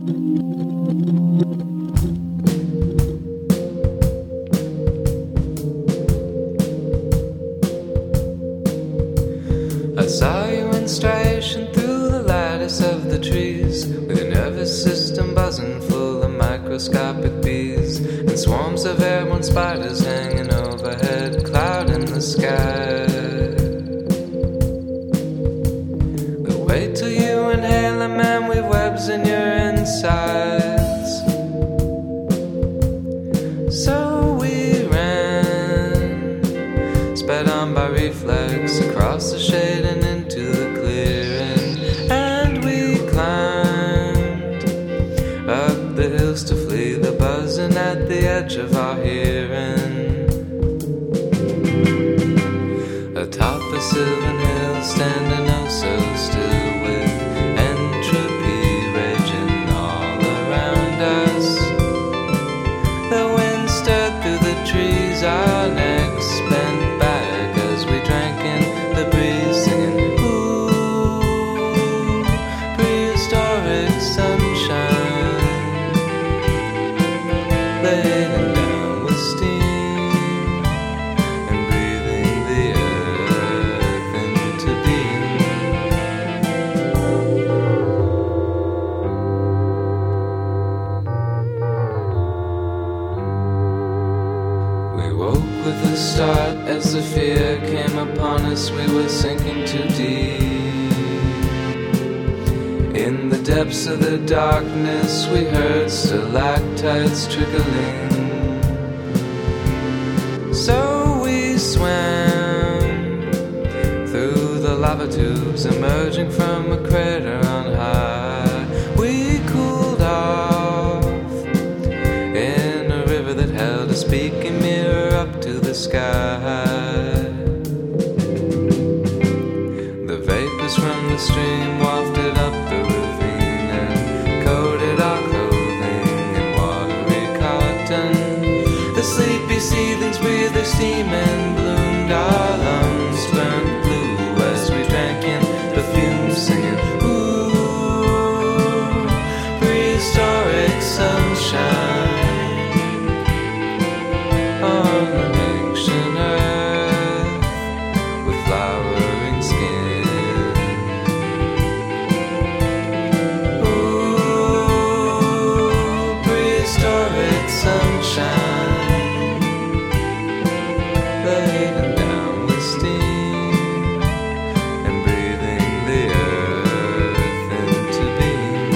I saw you in striation through the lattice of the trees, with your nervous system buzzing full of microscopic bees, and swarms of airborne spiders hanging overhead, clouding the sky. But wait till you inhale a man with webs in your insides. So we ran, sped on by reflex, across the shade and into the clearing, and we climbed up the hills to flee the buzzing at the edge of our hearing. Atop a sylvan hill, standing oh so still, with entropy raging all around us. The wind stirred through the trees, our necks bent back as we drank in the breeze, singing, ooh, prehistoric sunshine, laden down with steam, and breathing the earth into being. We woke with a start as the fear came upon us. We were sinking too deep. In the depths of the darkness we heard stalactites trickling. So we swam through the lava tubes, emerging from a crater on high. We cooled off in a river that held a speaking mirror up to the sky. The vapors from the stream wafted up the ravine and coated our clothing in watery cotton. The sleepy seedlings breathed their steam and bloomed. Our lungs burned blue as we drank in the fumes, singing, ooh, prehistoric sunshine on an ancient earth with flowering skin. Ooh, prehistoric sunshine, laden down with steam, and breathing the earth into being.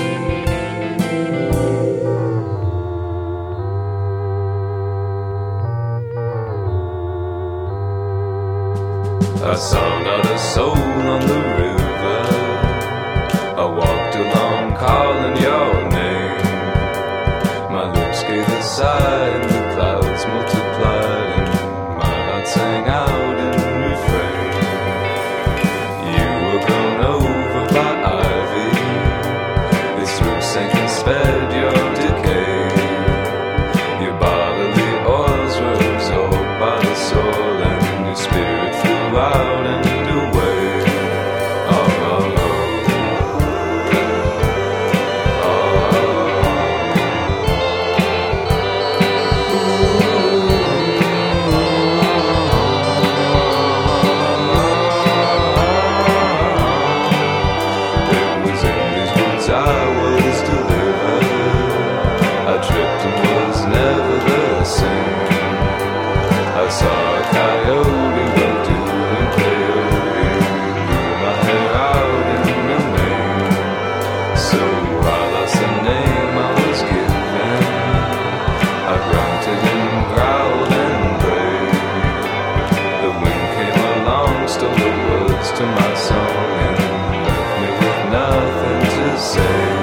I saw not a soul on the river. I walked along calling your name. My lips gave a sigh and the clouds multiplied, and my heart sang out in refrain. You were grown over by ivy. Its roots sank and sped your decay. Your bodily oils were absorbed by the soil, and your spirit flew out and away. Oh, oh, oh. There was in these woods I was delivered. I tripped and was never the same. I saw a coyote run doing peyote, blew my hair out in the mane. So I lost the name I was given. I grunted and growled and brayed. The wind came along, stole the words to my song, and left me with nothing to say.